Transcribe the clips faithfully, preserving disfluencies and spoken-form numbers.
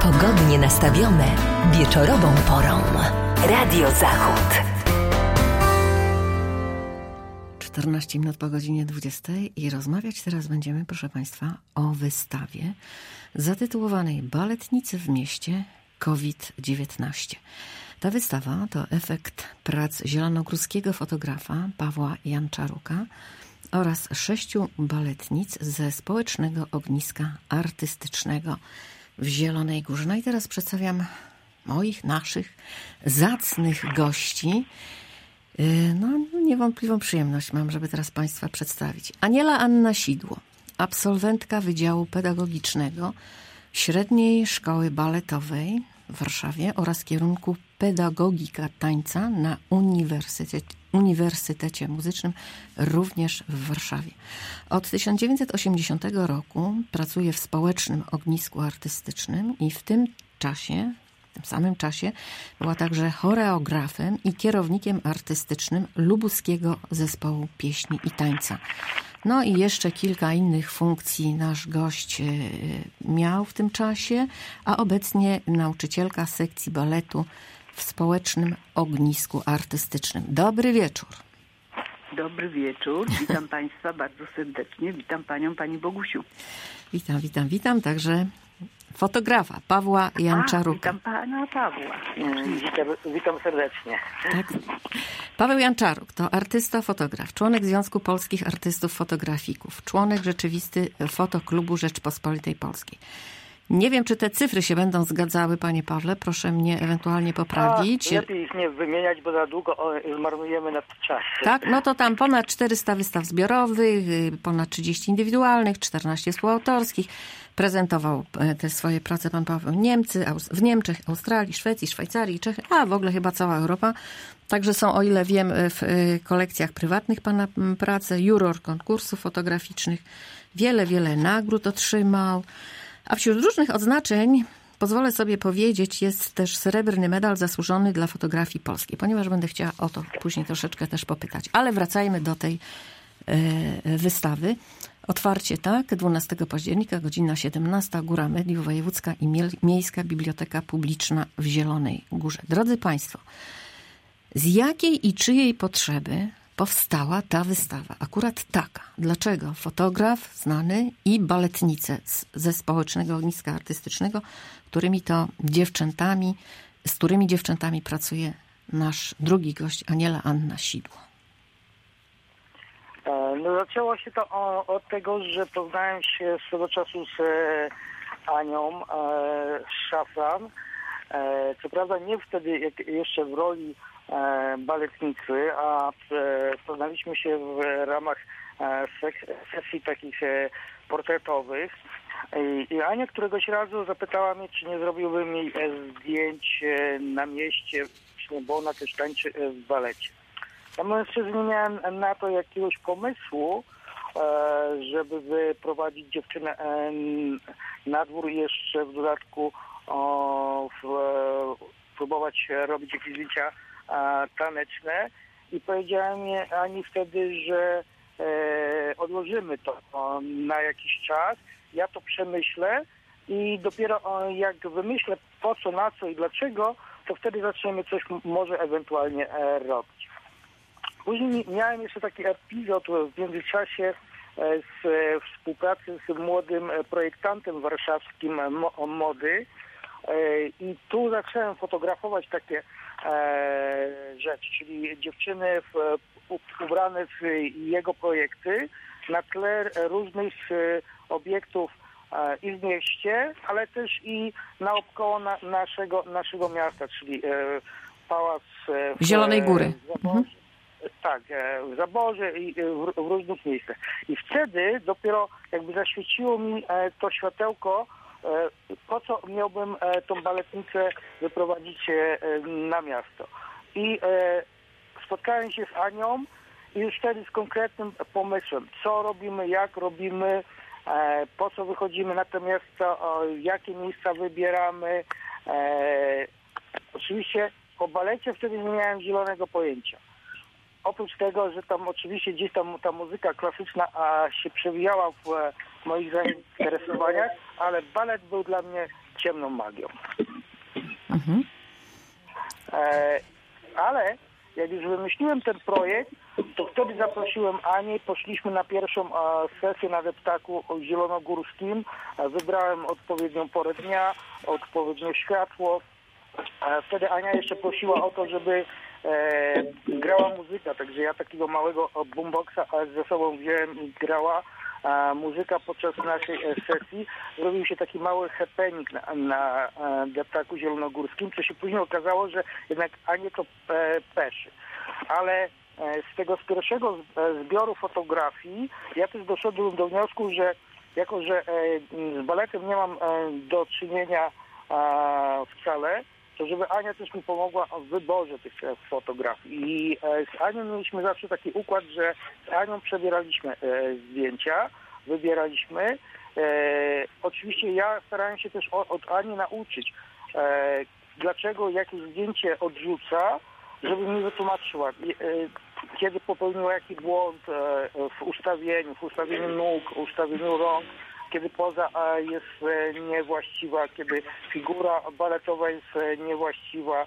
Pogodnie nastawione wieczorową porą. Radio Zachód. czternaście minut po godzinie dwudziestej i rozmawiać teraz będziemy, proszę Państwa, o wystawie zatytułowanej Baletnicy w mieście kowid dziewiętnaście. Ta wystawa to efekt prac zielonogórskiego fotografa Pawła Janczaruka oraz sześciu baletnic ze społecznego ogniska artystycznego w Zielonej Górze. No i teraz przedstawiam moich, naszych zacnych gości. No, niewątpliwą przyjemność mam, żeby teraz Państwa przedstawić. Aniela Anna Sidło, absolwentka Wydziału Pedagogicznego Średniej Szkoły Baletowej w Warszawie oraz kierunku Pedagogika Tańca na Uniwersytecie, Uniwersytecie Muzycznym również w Warszawie. Od tysiąc dziewięćset osiemdziesiątego roku pracuje w społecznym ognisku artystycznym i w tym czasie W tym samym czasie była także choreografem i kierownikiem artystycznym lubuskiego zespołu pieśni i tańca. No i jeszcze kilka innych funkcji nasz gość miał w tym czasie, a obecnie nauczycielka sekcji baletu w społecznym ognisku artystycznym. Dobry wieczór. Dobry wieczór. Witam Państwa bardzo serdecznie. Witam Panią, Pani Bogusiu. Witam, witam, witam. Także fotografa Pawła Janczaruka. A, witam Pana Pawła. Witam, witam serdecznie. Tak. Paweł Janczaruk to artysta, fotograf, członek Związku Polskich Artystów Fotografików, członek rzeczywisty Fotoklubu Rzeczpospolitej Polskiej. Nie wiem, czy te cyfry się będą zgadzały, panie Pawle. Proszę mnie ewentualnie poprawić. A, lepiej ich nie wymieniać, bo za długo zmarnujemy na to czas. Tak, no to tam ponad czterysta wystaw zbiorowych, ponad trzydzieści indywidualnych, czternaście współautorskich. Prezentował te swoje prace pan Paweł Niemcy, w Niemczech, Australii, Szwecji, Szwajcarii, Czechy, a w ogóle chyba cała Europa. Także są, o ile wiem, w kolekcjach prywatnych pana prace, juror konkursów fotograficznych. Wiele, wiele nagród otrzymał. A wśród różnych odznaczeń, pozwolę sobie powiedzieć, jest też srebrny medal zasłużony dla fotografii polskiej, ponieważ będę chciała o to później troszeczkę też popytać. Ale wracajmy do tej e, wystawy. Otwarcie, tak, dwunastego października, godzina siedemnasta, Góra Mediów, Wojewódzka i Miejska Biblioteka Publiczna w Zielonej Górze. Drodzy Państwo, z jakiej i czyjej potrzeby powstała ta wystawa? Akurat taka. Dlaczego fotograf znany i baletnice z, ze społecznego ogniska artystycznego, którymi to dziewczętami, z którymi dziewczętami pracuje nasz drugi gość, Aniela Anna Sidło? No, zaczęło się to od tego, że poznałem się swego czasu z Anią Szafran. Co prawda nie wtedy jak jeszcze w roli baletnicy, a poznaliśmy się w ramach sesji takich portretowych. I Ania któregoś razu zapytała mnie, czy nie zrobiłbym jej zdjęć na mieście, bo ona też tańczy w balecie. Ja mężczyzn nie miałem na to jakiegoś pomysłu, żeby wyprowadzić dziewczynę na dwór i jeszcze w dodatku próbować robić jakieś zdjęcia taneczne. I powiedziałem Ani wtedy, że odłożymy to na jakiś czas. Ja to przemyślę i dopiero jak wymyślę po co, na co i dlaczego, to wtedy zaczniemy coś może ewentualnie robić. Później miałem jeszcze taki epizod w międzyczasie z współpracy z młodym projektantem warszawskim mody i tu zacząłem fotografować takie rzeczy, czyli dziewczyny w, ubrane w jego projekty na tle różnych obiektów i w mieście, ale też i naokoło na, naszego, naszego miasta, czyli pałac w Zielonej Góry. Mhm. Tak, w Zaborze i w, w różnych miejscach. I wtedy dopiero jakby zaświeciło mi to światełko, po co miałbym tą baletnicę wyprowadzić na miasto. I spotkałem się z Anią i już wtedy z konkretnym pomysłem, co robimy, jak robimy, po co wychodzimy na to miasto, jakie miejsca wybieramy. Oczywiście o balecie wtedy nie miałem zielonego pojęcia. Oprócz tego, że tam oczywiście gdzieś tam ta muzyka klasyczna a, się przewijała w, w moich zainteresowaniach, ale balet był dla mnie ciemną magią. Mhm. E, ale jak już wymyśliłem ten projekt, to wtedy zaprosiłem Anię, poszliśmy na pierwszą e, sesję na deptaku zielonogórskim. E, wybrałem odpowiednią porę dnia, odpowiednie światło. E, wtedy Ania jeszcze prosiła o to, żeby e, grała muzyka, także ja takiego małego boomboxa ze sobą wziąłem i grała e, muzyka podczas naszej e, sesji. Zrobił się taki mały happening na, na e, deptaku zielonogórskim, co się później okazało, że jednak Anię to e, peszy. Ale z tego z pierwszego zbioru fotografii ja też doszedłem do wniosku, że jako, że z baletem nie mam do czynienia wcale, to żeby Ania też mi pomogła w wyborze tych fotografii. I z Anią mieliśmy zawsze taki układ, że z Anią przebieraliśmy zdjęcia, wybieraliśmy. Oczywiście ja starałem się też od Ani nauczyć, dlaczego jakieś zdjęcie odrzuca, żeby mi wytłumaczyła, kiedy popełniła jaki błąd w ustawieniu, w ustawieniu nóg, w ustawieniu rąk, kiedy poza jest niewłaściwa, kiedy figura baletowa jest niewłaściwa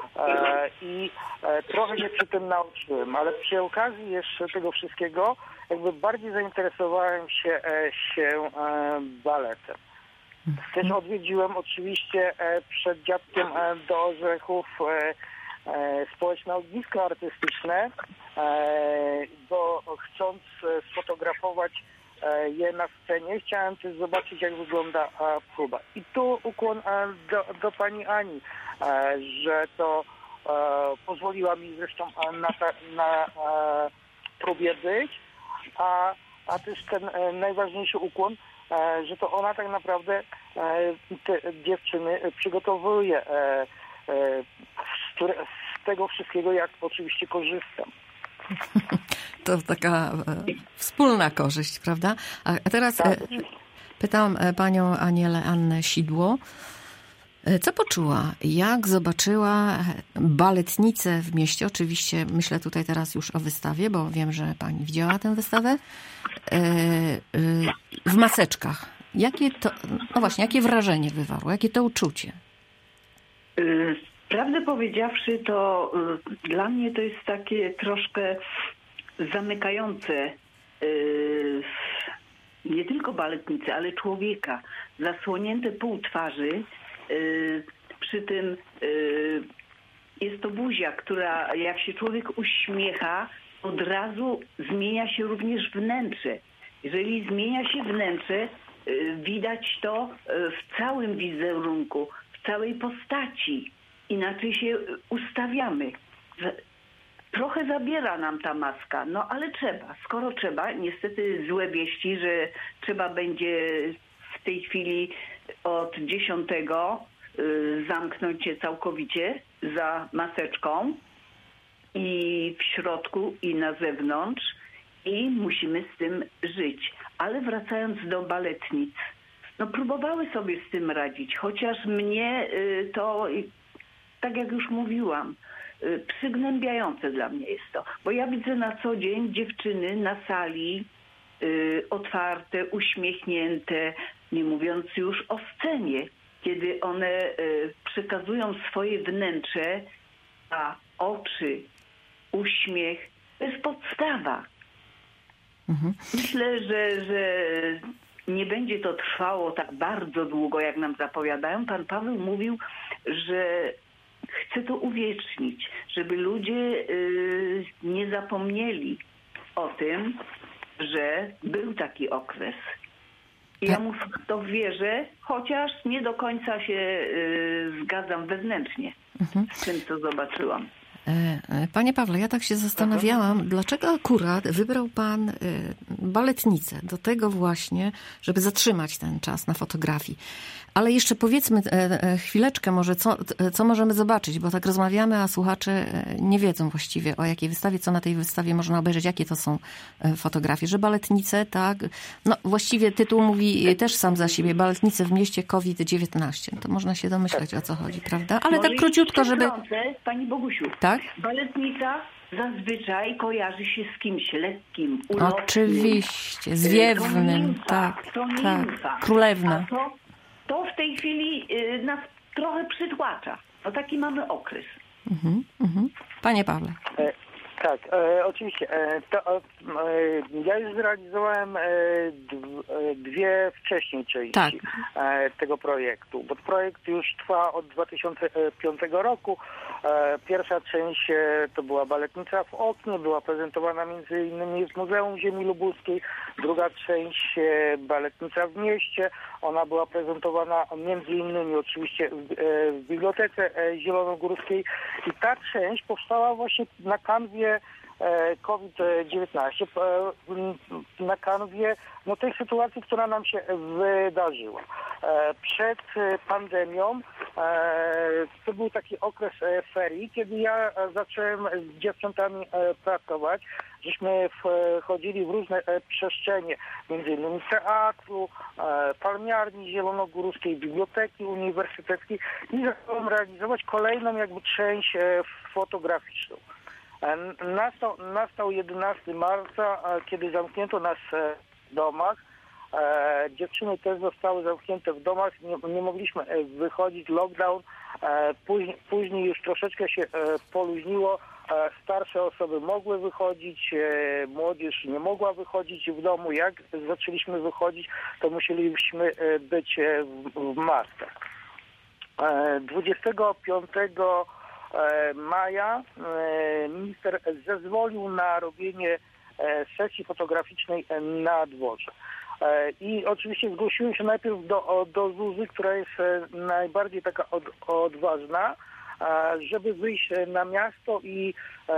i trochę się przy tym nauczyłem, ale przy okazji jeszcze tego wszystkiego jakby bardziej zainteresowałem się, się baletem. Też odwiedziłem oczywiście przed dziadkiem do Orzechów społeczne ognisko artystyczne, bo chcąc sfotografować je na scenie, chciałem też zobaczyć, jak wygląda próba. I tu ukłon do, do pani Ani, że to pozwoliła mi zresztą na, na próbie być, a, a też ten najważniejszy ukłon, że to ona tak naprawdę te dziewczyny przygotowuje z tego wszystkiego, jak oczywiście korzystam. To taka e, wspólna korzyść, prawda? A teraz e, pytam panią Anielę Annę Sidło, e, co poczuła, jak zobaczyła baletnicę w mieście? Oczywiście myślę tutaj teraz już o wystawie, bo wiem, że pani widziała tę wystawę, e, e, w maseczkach. Jakie to, no właśnie, jakie wrażenie wywarło? Jakie to uczucie? Prawdę powiedziawszy, to y, dla mnie to jest takie troszkę zamykające y, nie tylko baletnicę, ale człowieka. Zasłonięte pół twarzy. Y, przy tym y, jest to buzia, która jak się człowiek uśmiecha, od razu zmienia się również wnętrze. Jeżeli zmienia się wnętrze, y, widać to w całym wizerunku, w całej postaci. Inaczej się ustawiamy. Trochę zabiera nam ta maska, no ale trzeba. Skoro trzeba, niestety złe wieści, że trzeba będzie w tej chwili od dziesiątego zamknąć się całkowicie za maseczką i w środku, i na zewnątrz i musimy z tym żyć. Ale wracając do baletnic, no próbowały sobie z tym radzić, chociaż mnie to... Tak jak już mówiłam, przygnębiające dla mnie jest to. Bo ja widzę na co dzień dziewczyny na sali y, otwarte, uśmiechnięte, nie mówiąc już o scenie, kiedy one y, przekazują swoje wnętrze, a oczy, uśmiech, to jest podstawa. Mhm. Myślę, że, że nie będzie to trwało tak bardzo długo, jak nam zapowiadają. Pan Paweł mówił, że chcę to uwiecznić, żeby ludzie y, nie zapomnieli o tym, że był taki okres. I ja mu w to wierzę, chociaż nie do końca się y, zgadzam wewnętrznie mhm. z tym, co zobaczyłam. Panie Pawle, ja tak się zastanawiałam, dlaczego akurat wybrał pan baletnicę do tego właśnie, żeby zatrzymać ten czas na fotografii. Ale jeszcze powiedzmy chwileczkę może, co, co możemy zobaczyć, bo tak rozmawiamy, a słuchacze nie wiedzą właściwie o jakiej wystawie, co na tej wystawie można obejrzeć, jakie to są fotografie. Że baletnice, tak, no właściwie tytuł mówi też sam za siebie, baletnice w mieście COVID dziewiętnaście. To można się domyśleć, o co chodzi, prawda? Ale może tak króciutko, żeby... Pani Bogusiu, tak? Baletnica zazwyczaj kojarzy się z kimś lekkim, ulotnym. Oczywiście, zwiewnym, tak, to tak, nimfa. królewna. A to, to w tej chwili y, nas trochę przytłacza. No taki mamy okres. Mhm, mhm. Panie Pawle. E, tak, e, oczywiście. E, to, e, ja już zrealizowałem e, d, e, dwie wcześniej części tak. e, tego projektu, bo projekt już trwa od dwa tysiące piątego roku. E, pierwsza część e, to była Baletnica w oknie, była prezentowana między innymi w Muzeum Ziemi Lubuskiej. Druga część e, Baletnica w mieście, ona była prezentowana między innymi oczywiście w, e, w Bibliotece e, Zielonogórskiej i ta część powstała właśnie na kanwie COVID dziewiętnaście, na kanwie no, tej sytuacji, która nam się wydarzyła. Przed pandemią to był taki okres ferii, kiedy ja zacząłem z dziewczętami pracować. Żeśmy wchodzili w różne przestrzenie, między innymi teatru, palmiarni zielonogórskiej, biblioteki uniwersyteckiej i zacząłem realizować kolejną jakby część fotograficzną. Nastał, nastał jedenastego marca, kiedy zamknięto nas w domach. E, dziewczyny też zostały zamknięte w domach, nie, nie mogliśmy wychodzić, lockdown. E, później, później już troszeczkę się e, poluźniło. E, starsze osoby mogły wychodzić, e, młodzież nie mogła wychodzić w domu. Jak zaczęliśmy wychodzić, to musieliśmy e, być e, w, w maskach. E, dwudziestego piątego maja minister zezwolił na robienie sesji fotograficznej na dworze. I oczywiście zgłosiłem się najpierw do, do Zuzy, która jest najbardziej taka od, odważna, żeby wyjść na miasto i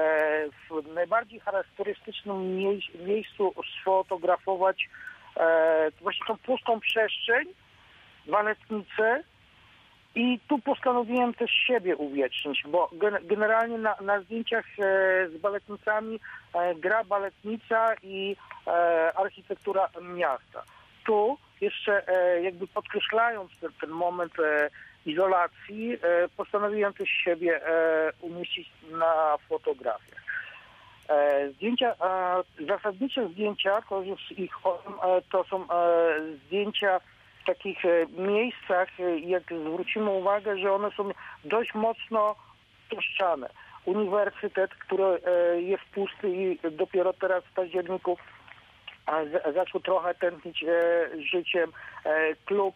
w najbardziej charakterystycznym miejscu sfotografować właśnie tą pustą przestrzeń, baletnicę. I tu postanowiłem też siebie uwiecznić, bo generalnie na, na zdjęciach e, z baletnicami e, gra baletnica i e, architektura miasta. Tu jeszcze e, jakby podkreślając ten, ten moment e, izolacji, e, postanowiłem też siebie e, umieścić na fotografiach. E, zdjęcia, e, zasadnicze zdjęcia, to już ich e, to są e, zdjęcia w takich miejscach, jak zwrócimy uwagę, że one są dość mocno puszczane. Uniwersytet, który jest pusty i dopiero teraz w październiku zaczął trochę tętnić życiem. Klub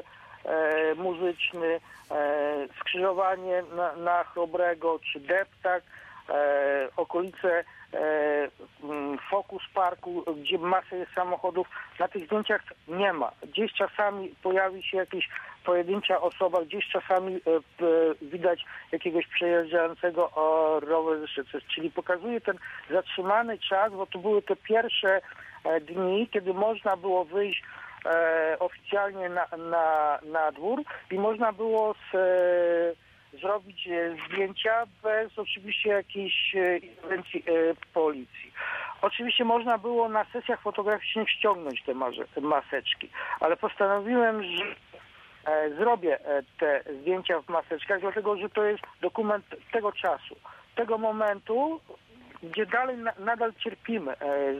muzyczny, skrzyżowanie na, na Chrobrego czy Deptak, okolice Focus Parku, gdzie masa jest samochodów. Na tych zdjęciach nie ma. Gdzieś czasami pojawi się jakaś pojedyncza osoba, gdzieś czasami widać jakiegoś przejeżdżającego rowerzysty. Czyli pokazuje ten zatrzymany czas, bo to były te pierwsze dni, kiedy można było wyjść oficjalnie na, na, na dwór i można było z zrobić zdjęcia bez oczywiście jakiejś interwencji policji. Oczywiście można było na sesjach fotograficznych ściągnąć te maseczki, ale postanowiłem, że zrobię te zdjęcia w maseczkach, dlatego że to jest dokument tego czasu, tego momentu, gdzie dalej nadal cierpimy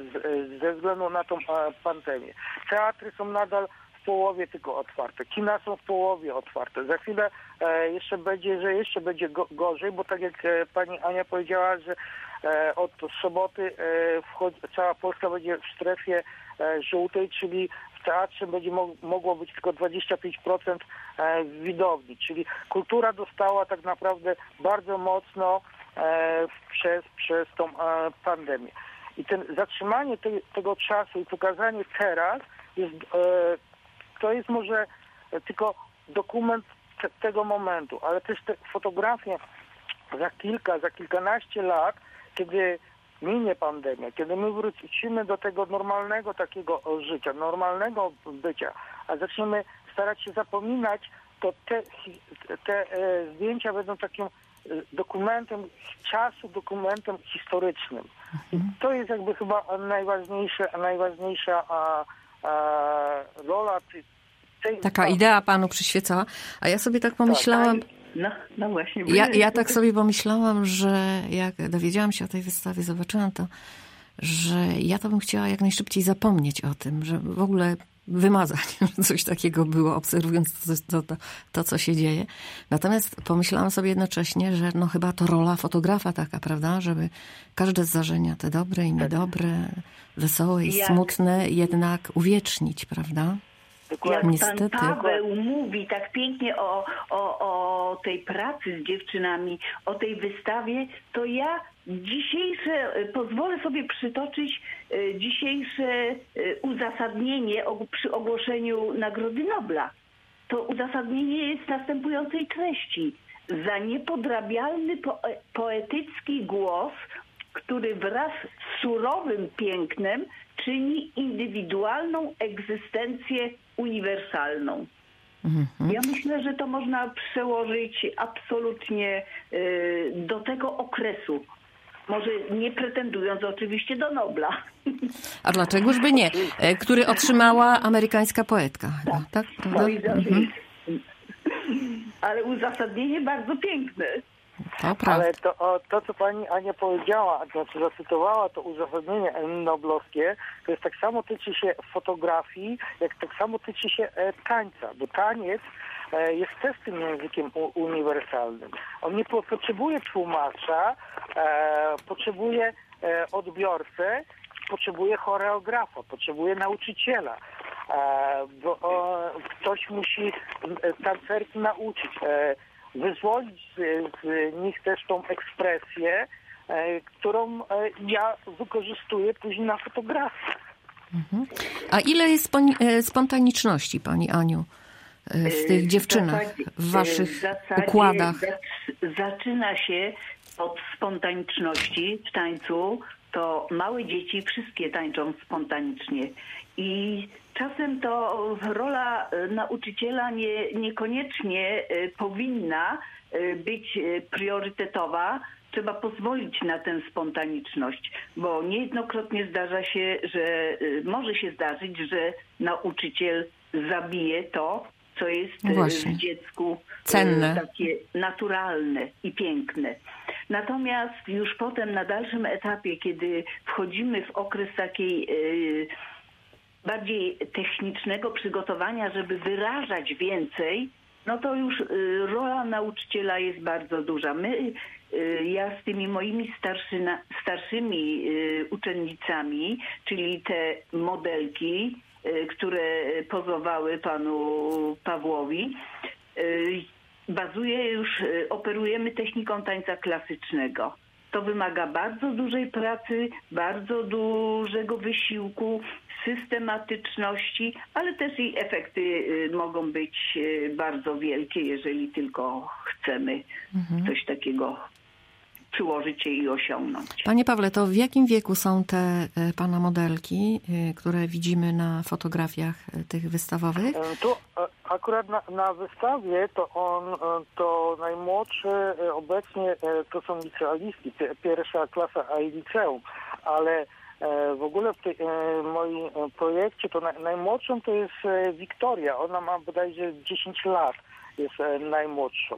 ze względu na tą pandemię. Teatry są nadal w połowie tylko otwarte. Kina są w połowie otwarte. Za chwilę e, jeszcze będzie, że jeszcze będzie go, gorzej, bo tak jak e, pani Ania powiedziała, że e, od soboty e, wchodzi, cała Polska będzie w strefie e, żółtej, czyli w teatrze będzie mo- mogło być tylko dwadzieścia pięć procent e, widowni. Czyli kultura dostała tak naprawdę bardzo mocno e, przez, przez tą e, pandemię. I ten zatrzymanie te, tego czasu i pokazanie teraz jest e, to jest może tylko dokument te, tego momentu, ale też te fotografie za kilka, za kilkanaście lat, kiedy minie pandemia, kiedy my wrócimy do tego normalnego takiego życia, normalnego bycia, a zaczniemy starać się zapominać, to te, te e, zdjęcia będą takim dokumentem czasu, dokumentem historycznym. I to jest jakby chyba najważniejsze, najważniejsza a, a, rola tej... Taka idea panu przyświecała. A ja sobie tak pomyślałam... Tak, no, no właśnie. Ja, ja tak sobie pomyślałam, że jak dowiedziałam się o tej wystawie, zobaczyłam to, że ja to bym chciała jak najszybciej zapomnieć o tym, że w ogóle wymazać, że coś takiego było, obserwując to, to, to, co się dzieje. Natomiast pomyślałam sobie jednocześnie, że no chyba to rola fotografa taka, prawda, żeby każde zdarzenia, te dobre i niedobre, wesołe i Jak- smutne, jednak uwiecznić, prawda? Jak Niestety. pan Paweł mówi tak pięknie o, o, o tej pracy z dziewczynami, o tej wystawie, to ja dzisiejsze, pozwolę sobie przytoczyć e, dzisiejsze e, uzasadnienie o, przy ogłoszeniu Nagrody Nobla. To uzasadnienie jest następującej treści. Za niepodrabialny poe- poetycki głos, który wraz z surowym pięknem czyni indywidualną egzystencję uniwersalną. Ja myślę, że to można przełożyć absolutnie y, do tego okresu. Może nie pretendując oczywiście do Nobla. A dlaczegoż by nie? E, Który otrzymała amerykańska poetka chyba, tak? Prawda? No i za- Mhm. Ale uzasadnienie bardzo piękne. To prawda. Ale to, o, to, co pani Ania powiedziała, znaczy zacytowała to uzasadnienie noblowskie, to jest tak samo tyczy się fotografii, jak tak samo tyczy się e, tańca, bo taniec e, jest też tym językiem u, uniwersalnym. On nie po, potrzebuje tłumacza, e, potrzebuje e, odbiorcę, potrzebuje choreografa, potrzebuje nauczyciela. E, bo o, ktoś musi e, tancerki nauczyć. E, wyzwolić z, z nich też tą ekspresję, e, którą e, ja wykorzystuję później na fotografii. A ile jest spon- e, spontaniczności, pani Aniu, e, w tych dziewczynach, zasadzie- w waszych w zasadzie układach? zac- Zaczyna się od spontaniczności w tańcu. To małe dzieci wszystkie tańczą spontanicznie. I czasem to rola e, nauczyciela nie, niekoniecznie e, powinna e, być e, priorytetowa. Trzeba pozwolić na tę spontaniczność, bo niejednokrotnie zdarza się, że e, może się zdarzyć, że nauczyciel zabije to, co jest e, Właśnie. w dziecku e, Cenne. takie naturalne i piękne. Natomiast już potem na dalszym etapie, kiedy wchodzimy w okres takiej e, bardziej technicznego przygotowania, żeby wyrażać więcej, no to już y, rola nauczyciela jest bardzo duża. My, y, ja z tymi moimi starszyna, starszymi y, uczennicami, czyli te modelki, y, które pozowały panu Pawłowi, y, bazuje już, y, operujemy techniką tańca klasycznego. To wymaga bardzo dużej pracy, bardzo dużego wysiłku, systematyczności, ale też i efekty y, mogą być y, bardzo wielkie, jeżeli tylko chcemy coś takiego przyłożyć się i osiągnąć. Panie Pawle, to w jakim wieku są te e, pana modelki, e, które widzimy na fotografiach e, tych wystawowych? E, Tu e, akurat na, na wystawie to on, e, to najmłodszy e, obecnie e, to są licealistki, pi- pierwsza klasa, a i liceum, ale e, w ogóle w tej e, moim e, projekcie to na, najmłodszą to jest e, Wiktoria, ona ma bodajże dziesięć lat, jest e, najmłodszą.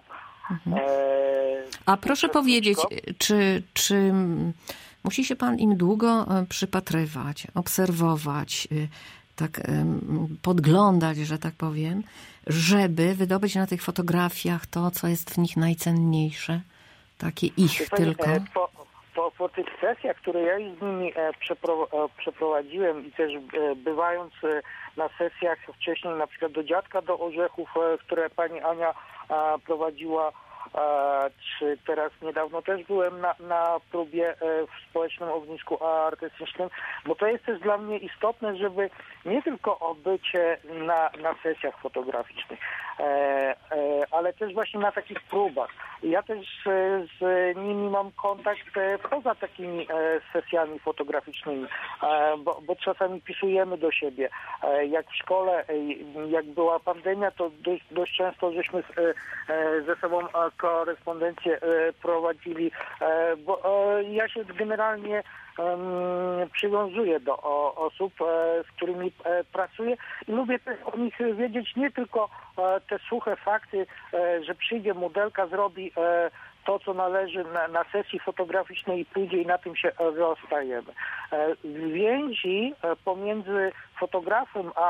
E, A proszę powiedzieć, czy, czy mm, musi się pan im długo e, przypatrywać, obserwować, e, tak em, podglądać, że tak powiem, żeby wydobyć na tych fotografiach to, co jest w nich najcenniejsze? Takie ich Wie pani, tylko. e, Po, po, po tych sesjach, które ja z nimi e, przepro, e, przeprowadziłem i też e, bywając e, na sesjach wcześniej na przykład do Dziadka do Orzechów, e, które pani Ania e, prowadziła, e, czy teraz niedawno też byłem na, na próbie e, w społecznym ognisku artystycznym, bo to jest też dla mnie istotne, żeby nie tylko obycie na, na sesjach fotograficznych, e, e, ale też właśnie na takich próbach. Ja też e, z nimi mam kontakt e, poza takimi e, sesjami fotograficznymi, e, bo, bo czasami pisujemy do siebie. E, jak w szkole, e, jak była pandemia, to dość, dość często żeśmy e, e, ze sobą e, korespondencję e, prowadzili, e, bo e, ja się generalnie Um, przywiązuję do o, osób, e, z którymi e, pracuję i lubię też o nich wiedzieć nie tylko e, te suche fakty, e, że przyjdzie modelka, zrobi e, to, co należy na, na sesji fotograficznej i pójdzie i na tym się rozstajemy. E, więzi e, pomiędzy fotografem a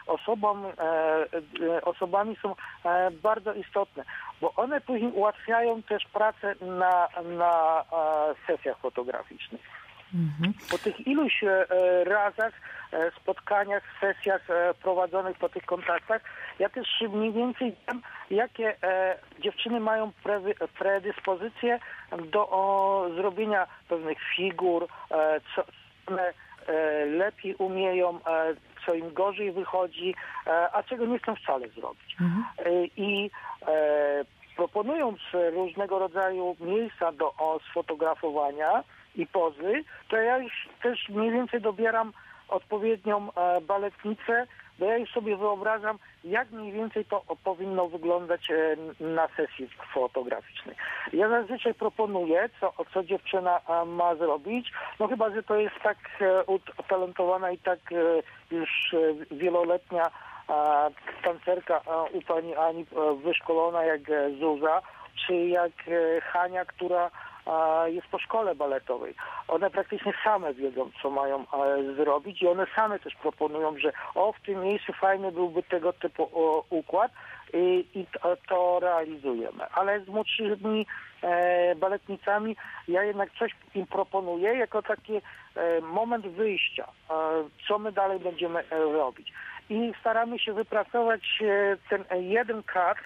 osobom, osobami są bardzo istotne, bo one później ułatwiają też pracę na, na sesjach fotograficznych. Mhm. Po tych iluś razach, spotkaniach, sesjach prowadzonych po tych kontaktach, ja też mniej więcej wiem, jakie dziewczyny mają predyspozycje do o, zrobienia pewnych figur, co one lepiej umieją, co im gorzej wychodzi, a czego nie chcą wcale zrobić. Mhm. I proponując różnego rodzaju miejsca do o, sfotografowania i pozy, to ja już też mniej więcej dobieram odpowiednią e, baletnicę, bo ja już sobie wyobrażam, jak mniej więcej to powinno wyglądać e, na sesji fotograficznej. Ja zazwyczaj proponuję, co, co dziewczyna e, ma zrobić, no chyba, że to jest tak e, utalentowana i tak e, już e, wieloletnia e, tancerka e, u pani Ani e, wyszkolona jak e, Zuza, czy jak e, Hania, która jest po szkole baletowej. One praktycznie same wiedzą, co mają zrobić i one same też proponują, że o, w tym miejscu fajny byłby tego typu o, układ i, i to, to realizujemy. Ale z młodszymi e, baletnicami ja jednak coś im proponuję jako taki e, moment wyjścia, e, co my dalej będziemy e, robić. I staramy się wypracować e, ten jeden kadr,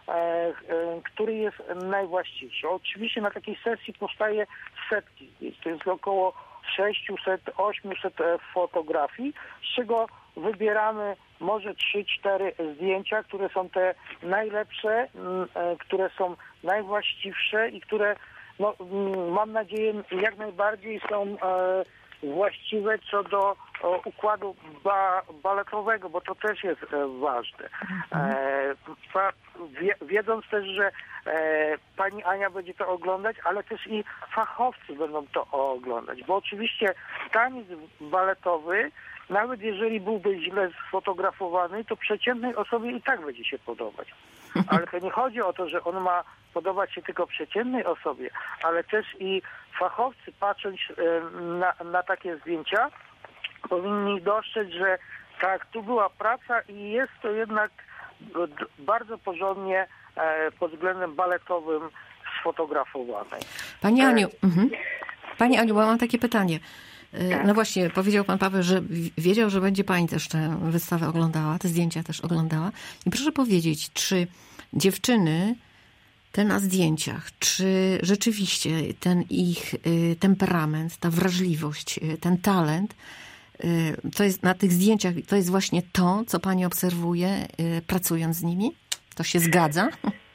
który jest najwłaściwszy. Oczywiście na takiej sesji powstaje setki, to jest około sześćset do ośmiuset fotografii, z czego wybieramy może trzy cztery zdjęcia, które są te najlepsze, które są najwłaściwsze i które, no, mam nadzieję, jak najbardziej są właściwe co do o, układu ba, baletowego, bo to też jest e, ważne. E, pa, wie, wiedząc też, że e, pani Ania będzie to oglądać, ale też i fachowcy będą to oglądać, bo oczywiście taniec baletowy, nawet jeżeli byłby źle sfotografowany, to przeciętnej osobie i tak będzie się podobać. Ale to nie chodzi o to, że on ma podobać się tylko przeciętnej osobie, ale też i fachowcy, patrząc na, na takie zdjęcia, powinni dostrzec, że tak, tu była praca i jest to jednak bardzo porządnie pod względem baletowym sfotografowane. Pani Aniu, mhm. Pani Aniu, bo mam takie pytanie. No właśnie, powiedział pan Paweł, że wiedział, że będzie pani też tę wystawę oglądała, te zdjęcia też oglądała. I proszę powiedzieć, czy dziewczyny te na zdjęciach, czy rzeczywiście ten ich temperament, ta wrażliwość, ten talent, to jest na tych zdjęciach, to jest właśnie to, co pani obserwuje, pracując z nimi? To się zgadza?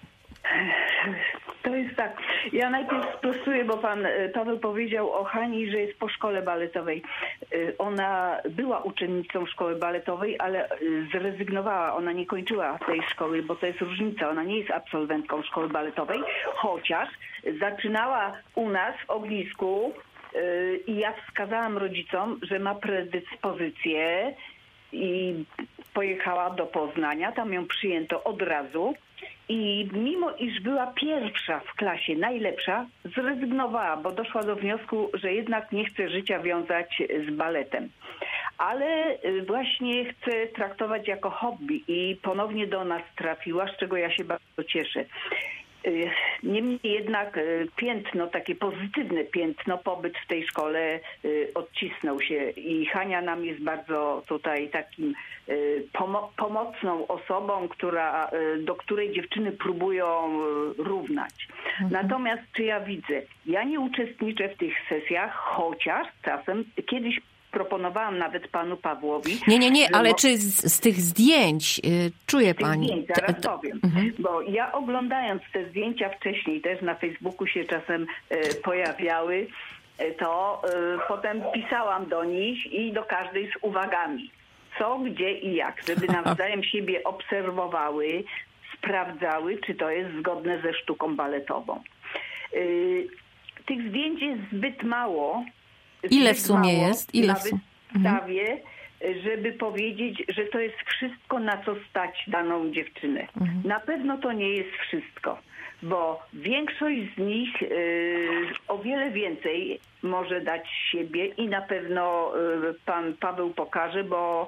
To jest tak. Ja najpierw sprostuję, bo pan Paweł powiedział o Hani, że jest po szkole baletowej. Ona była uczennicą szkoły baletowej, ale zrezygnowała. Ona nie kończyła tej szkoły, bo to jest różnica. Ona nie jest absolwentką szkoły baletowej, chociaż zaczynała u nas w ognisku i ja wskazałam rodzicom, że ma predyspozycję i pojechała do Poznania. Tam ją przyjęto od razu. I mimo iż była pierwsza w klasie, najlepsza, zrezygnowała, bo doszła do wniosku, że jednak nie chce życia wiązać z baletem. Ale właśnie chce traktować jako hobby i ponownie do nas trafiła, z czego ja się bardzo cieszę. Niemniej jednak piętno, takie pozytywne piętno, pobyt w tej szkole odcisnął się i Hania nam jest bardzo tutaj takim pomo- pomocną osobą, która, do której dziewczyny próbują równać. Mhm. Natomiast czy ja widzę? Ja nie uczestniczę w tych sesjach, chociaż czasem kiedyś proponowałam nawet panu Pawłowi. Nie, nie, nie, ale mo- czy z, z tych zdjęć y, czuje pani? Zdjęć, zaraz powiem. Mhm. Bo ja oglądając te zdjęcia wcześniej, też na Facebooku się czasem y, pojawiały, y, to y, potem pisałam do nich i do każdej z uwagami. Co, gdzie i jak, żeby nawzajem siebie obserwowały, sprawdzały, czy to jest zgodne ze sztuką baletową. Y, tych zdjęć jest zbyt mało. Ile w sumie jest? Ile na wystawie, mhm. żeby powiedzieć, że to jest wszystko, na co stać daną dziewczynę. Mhm. Na pewno to nie jest wszystko, bo większość z nich y, o wiele więcej może dać siebie i na pewno y, pan Paweł pokaże, bo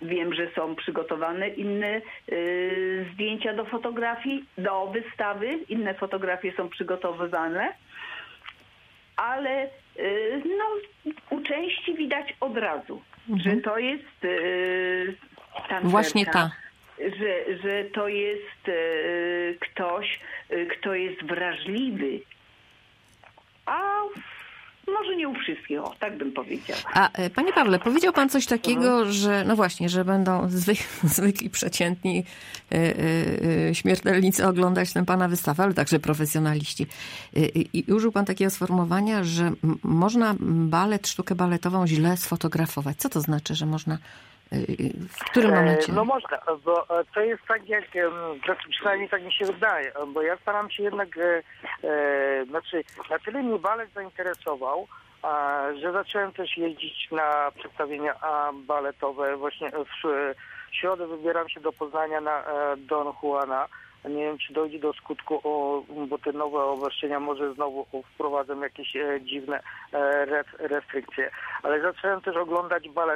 wiem, że są przygotowane inne y, zdjęcia do fotografii, do wystawy. Inne fotografie są przygotowywane. Ale y, no, u części widać od razu, mhm. że to jest y, tancerka. Właśnie ta. Że, że to jest y, ktoś, y, kto jest wrażliwy. A może nie u wszystkich, o, tak bym powiedziała. A panie Pawle, powiedział pan coś takiego, mhm. że no właśnie, że będą zwyk, zwykli, przeciętni y, y, śmiertelnicy oglądać tę pana wystawę, ale także profesjonaliści. I y, y, użył pan takiego sformułowania, że m- można balet, sztukę baletową źle sfotografować. Co to znaczy, że można... W którym momencie? No można, bo to jest tak jak, przynajmniej tak mi się wydaje, bo ja staram się jednak, e, znaczy na tyle mnie balet zainteresował, a, że zacząłem też jeździć na przedstawienia baletowe. Właśnie w środę wybieram się do Poznania na Don Juana. Nie wiem, czy dojdzie do skutku, o, bo te nowe obostrzenia może znowu wprowadzą jakieś e, dziwne e, restrykcje. Ale zacząłem też oglądać balet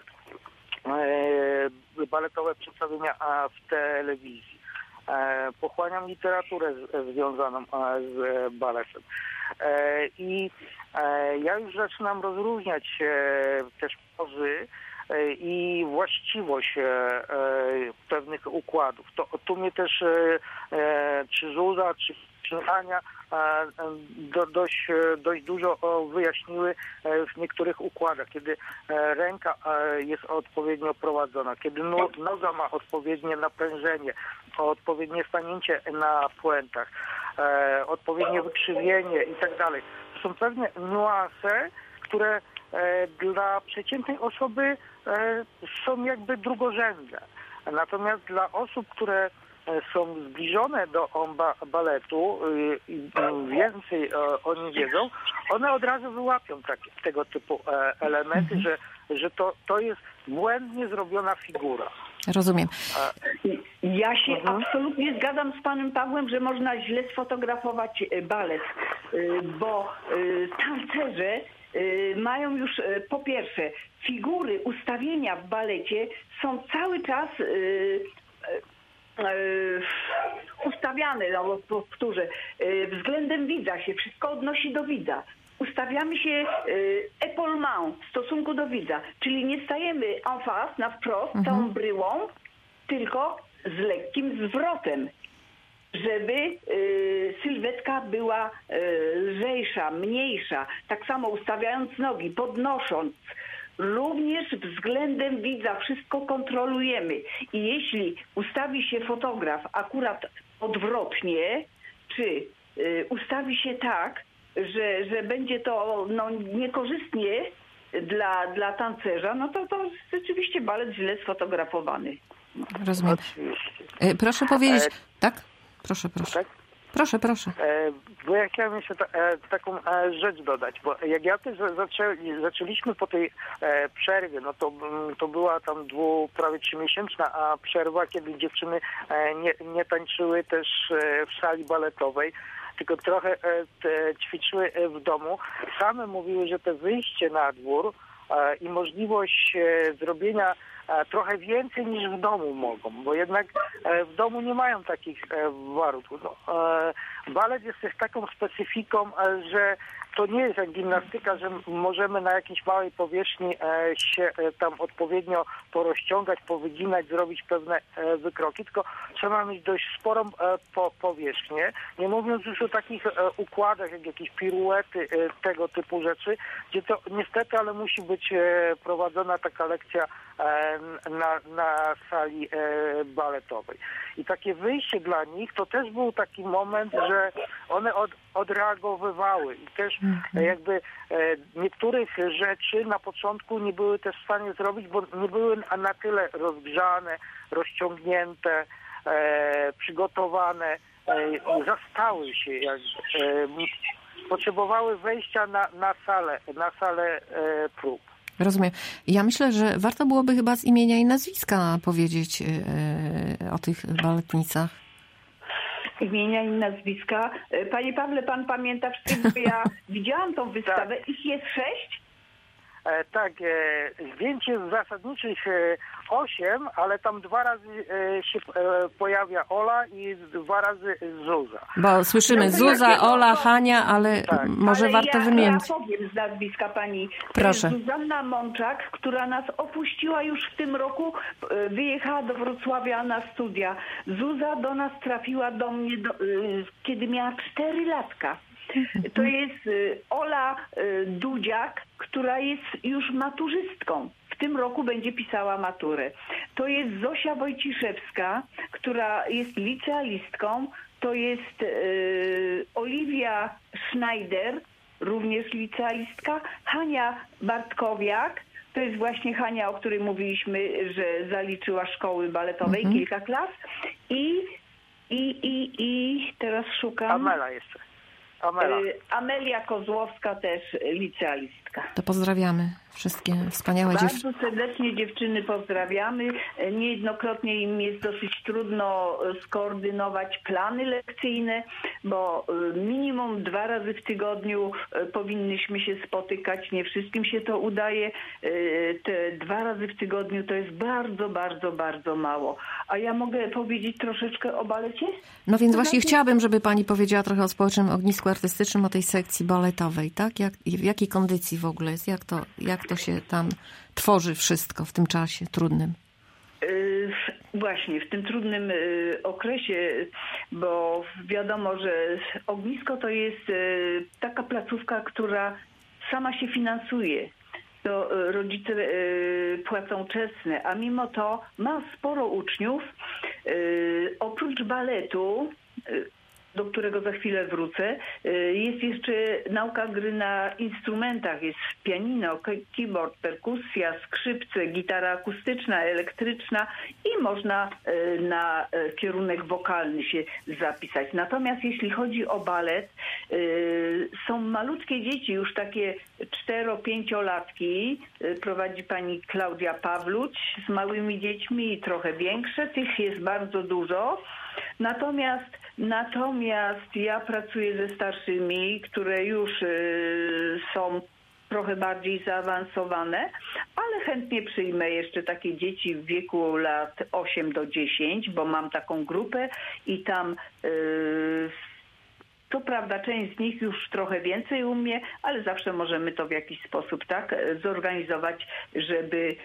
baletowe przedstawienia w telewizji. Pochłaniam literaturę związaną z baletem. I ja już zaczynam rozróżniać też pozy i właściwość pewnych układów. To, tu mnie też czy Zuza, czy Ania do, dość, dość dużo wyjaśniły w niektórych układach, kiedy ręka jest odpowiednio prowadzona, kiedy noga ma odpowiednie napряжenie, odpowiednie stanięcie na puentach, odpowiednie wykrzywienie i tak dalej. To są pewne niuanse, które dla przeciętnej osoby są jakby drugorzędne. Natomiast dla osób, które są zbliżone do baletu i więcej o nim wiedzą, one od razu wyłapią takie, tego typu elementy, mhm. że, że to, to jest błędnie zrobiona figura. Rozumiem. Ja się mhm. absolutnie zgadzam z panem Pawłem, że można źle sfotografować balet, bo tancerze mają już po pierwsze figury, ustawienia w balecie są cały czas ustawiane, no powtórzę, względem widza się, wszystko odnosi do widza. Ustawiamy się épaulement w stosunku do widza, czyli nie stajemy en face, na wprost, mhm. tą bryłą, tylko z lekkim zwrotem, żeby y, sylwetka była y, lżejsza, mniejsza. Tak samo ustawiając nogi, podnosząc. Również względem widza wszystko kontrolujemy. I jeśli ustawi się fotograf akurat odwrotnie, czy y, ustawi się tak, że, że będzie to no, niekorzystnie dla, dla tancerza, no to, to rzeczywiście balet źle sfotografowany. Rozumiem. Proszę powiedzieć... Tak? Proszę, proszę. Tak? Proszę, proszę. E, bo ja chciałem jeszcze ta, e, taką e, rzecz dodać, bo jak ja też zaczę, zaczęliśmy po tej e, przerwie, no to, to była tam dwu, prawie trzymiesięczna a przerwa, kiedy dziewczyny e, nie, nie tańczyły też e, w sali baletowej, tylko trochę e, te, ćwiczyły w domu. Same mówiły, że to wyjście na dwór e, i możliwość e, zrobienia trochę więcej niż w domu mogą, bo jednak w domu nie mają takich warunków. No, balet jest też taką specyfiką, że to nie jest jak gimnastyka, że możemy na jakiejś małej powierzchni się tam odpowiednio porozciągać, powyginać, zrobić pewne wykroki, tylko trzeba mieć dość sporą powierzchnię. Nie mówiąc już o takich układach, jak jakieś piruety, tego typu rzeczy, gdzie to niestety, ale musi być prowadzona taka lekcja na, na sali baletowej. I takie wyjście dla nich to też był taki moment, że one od, odreagowywały i też jakby e, niektórych rzeczy na początku nie były też w stanie zrobić, bo nie były na tyle rozgrzane, rozciągnięte, e, przygotowane, e, zastały się, jak, e, potrzebowały wejścia na, na salę, na salę e, prób. Rozumiem. Ja myślę, że warto byłoby chyba z imienia i nazwiska powiedzieć yy, o tych baletnicach. Imienia i nazwiska. Panie Pawle, pan pamięta wszystko, bo ja widziałam tą wystawę. Tak. Ich jest sześć? E, tak, e, zdjęć jest zasadniczych e, osiem, ale tam dwa razy e, się e, pojawia Ola i dwa razy Zuza. Bo słyszymy No, Zuza, ja- Ola, Hania, ale Tak. może Ale warto ja, wymienić. Ja powiem z nazwiska pani. Proszę. Zuzanna Mączak, która nas opuściła już w tym roku, e, wyjechała do Wrocławia na studia. Zuza do nas trafiła do mnie, do, e, kiedy miała cztery latka. To jest y, Ola y, Dudziak, która jest już maturzystką. W tym roku będzie pisała maturę. To jest Zosia Wojciszewska, która jest licealistką. To jest y, Oliwia Schneider, również licealistka. Hania Bartkowiak. To jest właśnie Hania, o której mówiliśmy, że zaliczyła szkoły baletowej, Mhm. kilka klas. I, i, i, i teraz szukam. Amela jeszcze. Amela. Y, Amelia Kozłowska, też licealistka. To pozdrawiamy wszystkie wspaniałe dziewczyny. Bardzo serdecznie dziewczyny pozdrawiamy. Niejednokrotnie im jest dosyć trudno skoordynować plany lekcyjne, bo minimum dwa razy w tygodniu powinnyśmy się spotykać. Nie wszystkim się to udaje. Te dwa razy w tygodniu to jest bardzo, bardzo, bardzo mało. A ja mogę powiedzieć troszeczkę o balecie? No więc właśnie chciałabym, żeby pani powiedziała trochę o Społecznym Ognisku Artystycznym, o tej sekcji baletowej, tak? Jak, w jakiej kondycji w ogóle jest? Jak to, jak to się tam tworzy wszystko w tym czasie trudnym? Yy, Właśnie, w tym trudnym yy, okresie, bo wiadomo, że ognisko to jest yy, taka placówka, która sama się finansuje. To yy, rodzice yy, płacą czesne, a mimo to ma sporo uczniów. Yy, oprócz baletu, yy, do którego za chwilę wrócę, jest jeszcze nauka gry na instrumentach. Jest pianino, keyboard, perkusja, skrzypce, gitara akustyczna, elektryczna i można na kierunek wokalny się zapisać. Natomiast jeśli chodzi o balet, są malutkie dzieci, już takie cztero-pięciolatki. Prowadzi pani Klaudia Pawluć z małymi dziećmi i trochę większe. Tych jest bardzo dużo. Natomiast Natomiast ja pracuję ze starszymi, które już y, są trochę bardziej zaawansowane, ale chętnie przyjmę jeszcze takie dzieci w wieku lat osiem do dziesięciu, bo mam taką grupę i tam y, co prawda część z nich już trochę więcej umie, ale zawsze możemy to w jakiś sposób tak zorganizować, żeby,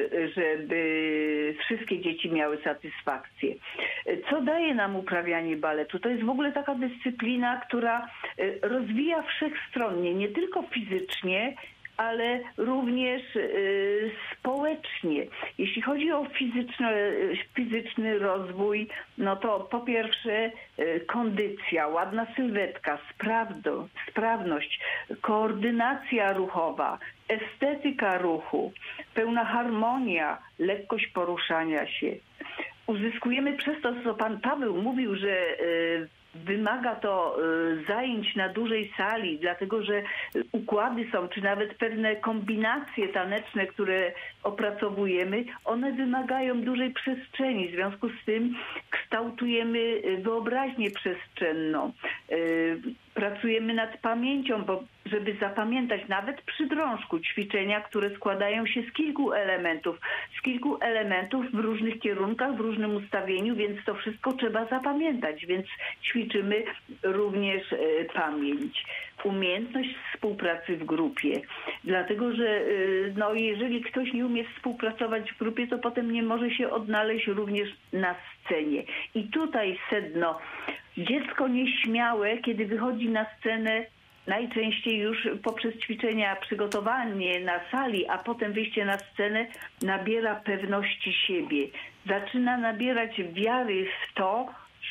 żeby wszystkie dzieci miały satysfakcję. Co daje nam uprawianie baletu? To jest w ogóle taka dyscyplina, która rozwija wszechstronnie, nie tylko fizycznie, ale również y, społecznie. Jeśli chodzi o fizyczny, fizyczny rozwój, no to po pierwsze y, kondycja, ładna sylwetka, sprawdo, sprawność, koordynacja ruchowa, estetyka ruchu, pełna harmonia, lekkość poruszania się. Uzyskujemy przez to, co pan Paweł mówił, że y, wymaga to zajęć na dużej sali, dlatego że układy są, czy nawet pewne kombinacje taneczne, które opracowujemy, one wymagają dużej przestrzeni. W związku z tym kształtujemy wyobraźnię przestrzenną. Pracujemy nad pamięcią, bo żeby zapamiętać nawet przy drążku ćwiczenia, które składają się z kilku elementów, z kilku elementów w różnych kierunkach, w różnym ustawieniu, więc to wszystko trzeba zapamiętać, więc ćwiczymy również y, pamięć. Umiejętność współpracy w grupie, dlatego że y, no, jeżeli ktoś nie umie współpracować w grupie, to potem nie może się odnaleźć również na scenie. I tutaj sedno. Dziecko nieśmiałe, kiedy wychodzi na scenę, najczęściej już poprzez ćwiczenia, przygotowanie na sali, a potem wyjście na scenę, nabiera pewności siebie. Zaczyna nabierać wiary w to,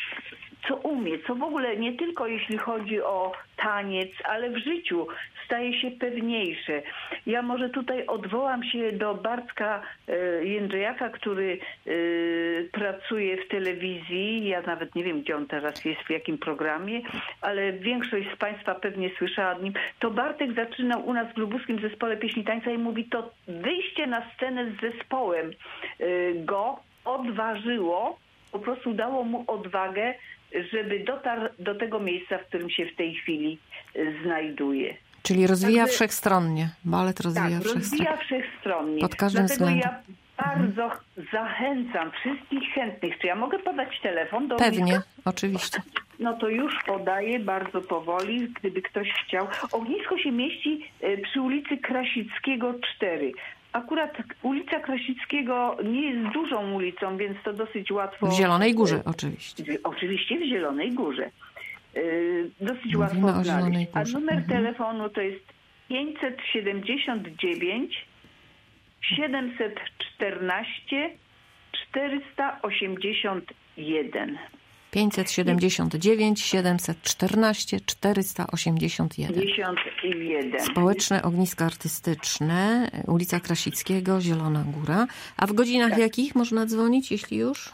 co umie, co w ogóle nie tylko jeśli chodzi o taniec, ale w życiu staje się pewniejsze. Ja może tutaj odwołam się do Bartka e, Jędrzejaka, który e, pracuje w telewizji. Ja nawet nie wiem, gdzie on teraz jest, w jakim programie, ale większość z Państwa pewnie słyszała o nim. To Bartek zaczynał u nas w Lubuskim Zespole Pieśni Tańca i mówi, to wyjście na scenę z zespołem e, go odważyło, po prostu dało mu odwagę, żeby dotarł do tego miejsca, w którym się w tej chwili znajduje. Czyli rozwija Także, wszechstronnie. Balet rozwija tak, wszechstronnie. rozwija wszechstronnie. Pod każdym Dlatego względem. ja bardzo mhm. zachęcam wszystkich chętnych. Czy ja mogę podać telefon do Pewnie, ogniska? oczywiście. No to już podaję bardzo powoli, gdyby ktoś chciał. Ognisko się mieści przy ulicy Krasickiego cztery. Akurat ulica Krasickiego nie jest dużą ulicą, więc to dosyć łatwo... W Zielonej Górze oczywiście. Oczywiście w Zielonej Górze. Dosyć Mówimy łatwo o Zielonej znaleźć. A Górze. numer Mhm. telefonu to jest pięćset siedemdziesiąt dziewięć siedemset czternaście czterysta osiemdziesiąt jeden. pięćset siedemdziesiąt dziewięć siedemset czternaście czterysta osiemdziesiąt jeden. Społeczne ognisko artystyczne, ulica Krasickiego, Zielona Góra. A w godzinach tak. jakich można dzwonić, jeśli już?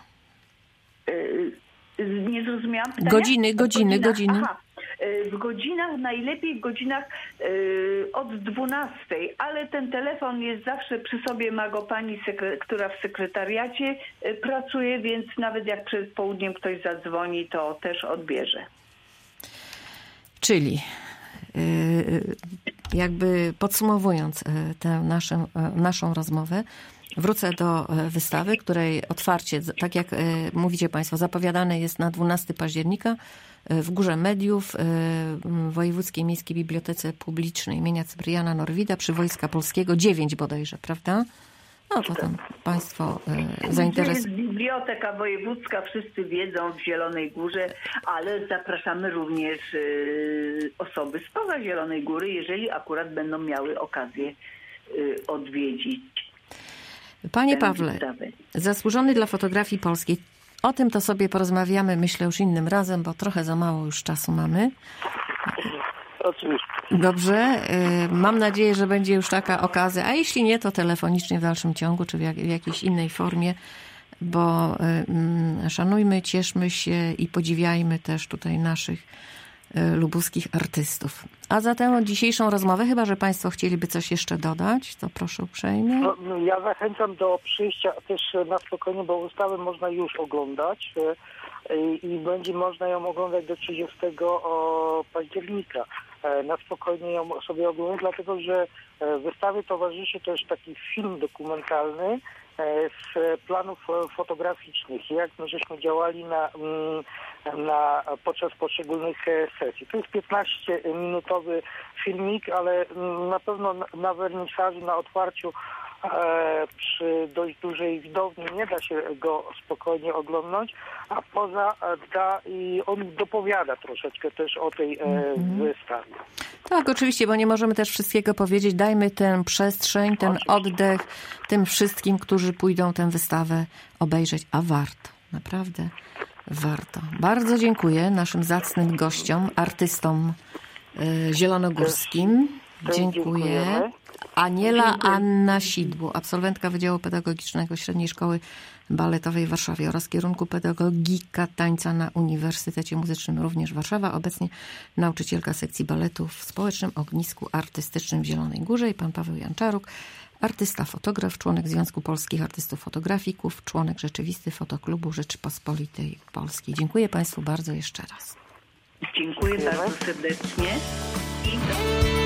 Yy, nie zrozumiałam pytania? Godziny, godziny, godziny. Aha. W godzinach, najlepiej w godzinach yy, od dwunastej, ale ten telefon jest zawsze przy sobie, ma go pani, sekre- która w sekretariacie yy, pracuje, więc nawet jak przed południem ktoś zadzwoni, to też odbierze. Czyli yy, jakby podsumowując yy, tę naszą, yy, naszą rozmowę, wrócę do wystawy, której otwarcie, tak jak mówicie Państwo, zapowiadane jest na dwunastego października w Górze Mediów, w Wojewódzkiej Miejskiej Bibliotece Publicznej imienia Cypriana Norwida przy Wojska Polskiego, dziewięć bodajże, prawda? No to tam Państwo zainteresują. Jest Biblioteka Wojewódzka, wszyscy wiedzą, w Zielonej Górze, ale zapraszamy również osoby spoza Zielonej Góry, jeżeli akurat będą miały okazję odwiedzić. Panie Pawle, zasłużony dla fotografii polskiej. O tym to sobie porozmawiamy, myślę, już innym razem, bo trochę za mało już czasu mamy. Oczywiście. Dobrze. Mam nadzieję, że będzie już taka okazja, a jeśli nie, to telefonicznie w dalszym ciągu, czy w, jak, w jakiejś innej formie, bo mm, szanujmy, cieszmy się i podziwiajmy też tutaj naszych lubuskich artystów. A za tę dzisiejszą rozmowę, chyba że Państwo chcieliby coś jeszcze dodać, to proszę uprzejmie. No, ja zachęcam do przyjścia też na spokojnie, bo wystawę można już oglądać i będzie można ją oglądać do trzydziestego października. Na spokojnie ją sobie oglądać, dlatego że wystawie towarzyszy też taki film dokumentalny z planów fotograficznych, jak my żeśmy działali na, na, podczas poszczególnych sesji. To jest piętnastominutowy filmik, ale na pewno na wernisażu, na otwarciu przy dość dużej widowni nie da się go spokojnie oglądnąć, a poza da i on dopowiada troszeczkę też o tej mm-hmm. wystawie. Tak, oczywiście, bo nie możemy też wszystkiego powiedzieć. Dajmy tę przestrzeń, ten oczywiście. oddech tym wszystkim, którzy pójdą tę wystawę obejrzeć, a warto, naprawdę warto. Bardzo dziękuję naszym zacnym gościom, artystom y, zielonogórskim. Dziękuję. Aniela Anna Sidło, absolwentka Wydziału Pedagogicznego Średniej Szkoły Baletowej w Warszawie oraz kierunku pedagogika tańca na Uniwersytecie Muzycznym również Warszawa. Obecnie nauczycielka sekcji baletu w Społecznym Ognisku Artystycznym w Zielonej Górze. I pan Paweł Janczaruk, artysta, fotograf, członek Związku Polskich Artystów Fotografików, członek rzeczywisty Fotoklubu Rzeczypospolitej Polskiej. Dziękuję Państwu bardzo jeszcze raz. Dziękuję bardzo serdecznie. I...